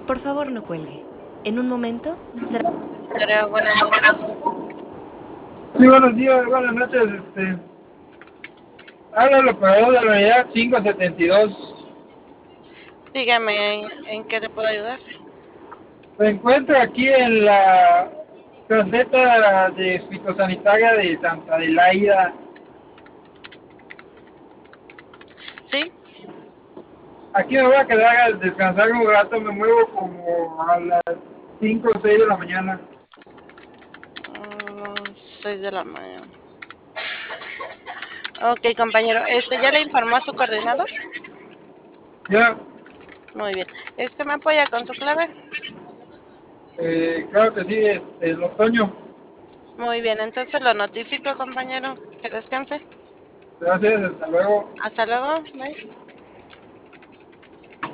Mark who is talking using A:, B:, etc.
A: Por favor, no cuelgue. En un momento será...
B: Pero buenas noches.
C: Sí, buenos días, buenas noches. Habla el operador de la unidad 572.
B: Dígame, ¿en qué le puedo ayudar?
C: Se encuentra aquí en la caseta de fitosanitaria de Santa Adelaida.
B: ¿Sí?
C: Aquí me voy a quedar a descansar un rato, me muevo como a las 5 o 6 de la mañana.
B: 6 de la mañana. Ok, compañero. ¿Ya le informó a su coordinador?
C: Ya,
B: Muy bien. ¿Me apoya con su clave?
C: claro que sí, el otoño.
B: Muy bien, entonces lo notifico, compañero. Que descanse.
C: Gracias, hasta luego.
B: Hasta luego. Bye.